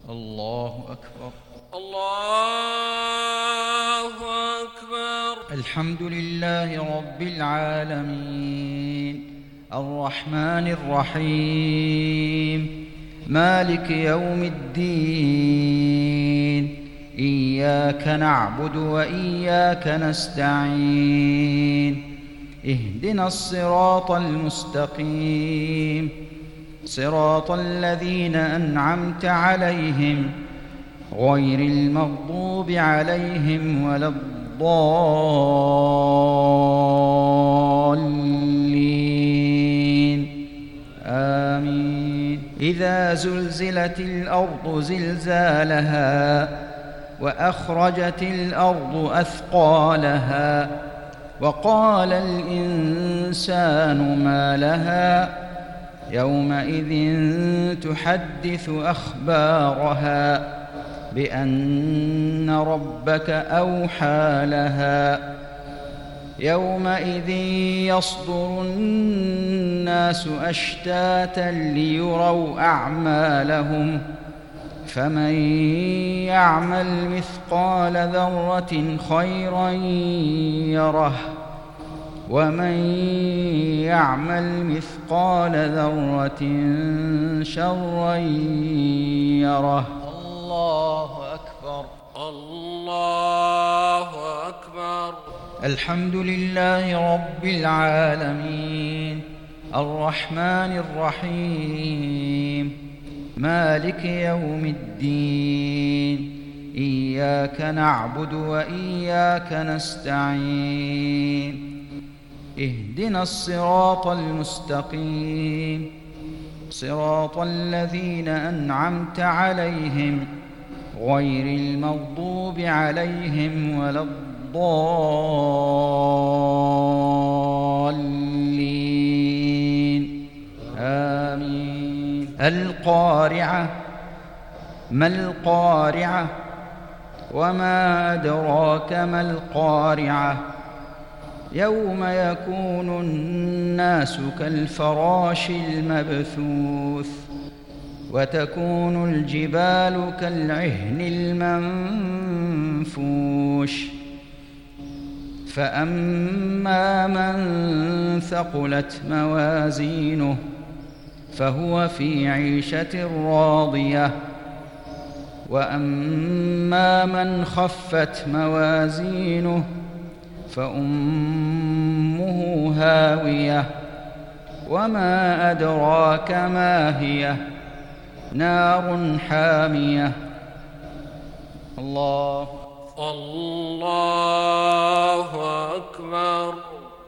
الله أكبر. الله أكبر. الحمد لله رب العالمين الرحمن الرحيم مالك يوم الدين إياك نعبد وإياك نستعين اهدنا الصراط المستقيم صراط الذين أنعمت عليهم غير المغضوب عليهم ولا الضالين آمين. إذا زلزلت الأرض زلزالها وأخرجت الأرض أثقالها وقال الإنسان ما لها يومئذ تحدث أخبارها بأن ربك أوحى لها يومئذ يصدر الناس أشتاتا ليروا أعمالهم فمن يعمل مثقال ذرة خيرا يره ومن يعمل مثقال ذرة شرا يره. الله أكبر. الله أكبر. الحمد لله رب العالمين الرحمن الرحيم مالك يوم الدين إياك نعبد وإياك نستعين اهدنا الصراط المستقيم صراط الذين أنعمت عليهم غير المغضوب عليهم ولا الضالين آمين. القارعة ما القارعة وما أدراك ما القارعة يوم يكون الناس كالفراش المبثوث وتكون الجبال كالعهن المنفوش فأما من ثقلت موازينه فهو في عيشة راضية وأما من خفت موازينه فأمه هاوية وما أدراك ما هي نار حامية. الله